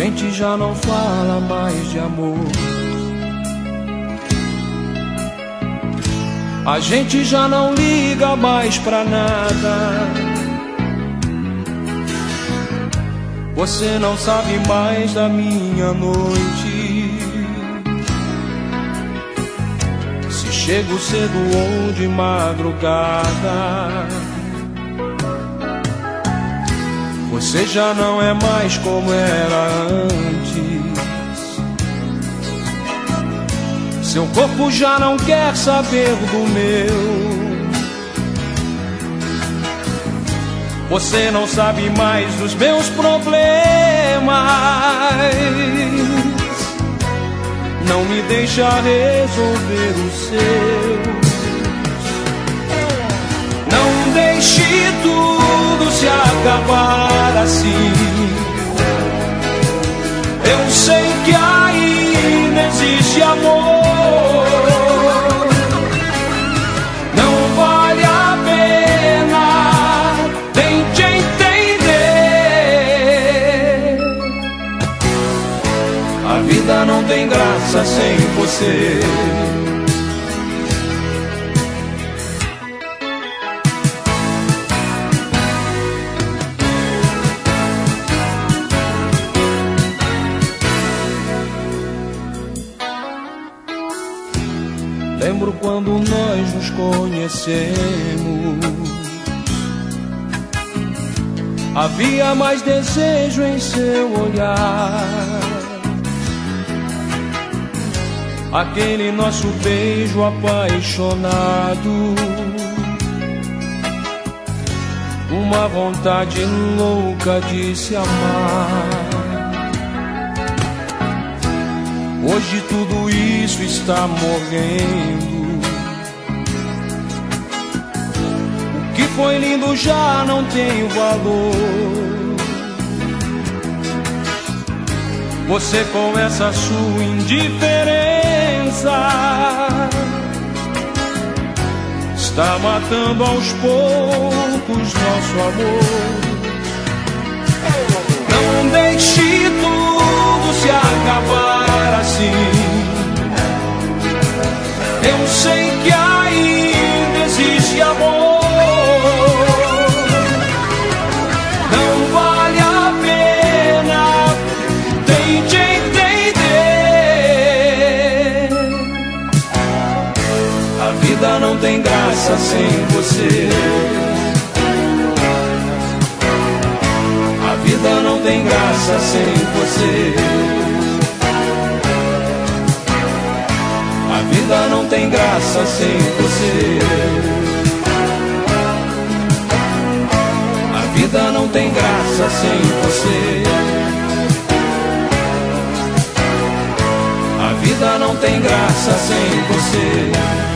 gente já não fala mais de amor. A gente já não liga mais pra nada. Você não sabe mais da minha noite, se chego cedo ou de madrugada. Você já não é mais como era antes. Seu corpo já não quer saber do meu. Você não sabe mais dos meus problemas. Não me deixa resolver os seus. Não deixe tudo se acabar assim. Eu sei que ainda existe amor. Não vale a pena, tente entender. A vida não tem graça sem você. Lembro quando nós nos conhecemos. Havia mais desejo em seu olhar. Aquele nosso beijo apaixonado, uma vontade louca de se amar. Hoje tudo isso está morrendo. O que foi lindo já não tem valor. Você com essa sua indiferença está matando aos poucos nosso amor. Não deixe tudo se acabar assim. Eu sei que ainda existe amor. Não vale a pena, tente entender. A vida não tem graça sem você. A vida não tem graça sem você. A vida não tem graça sem você. A vida não tem graça sem você. A vida não tem graça sem você.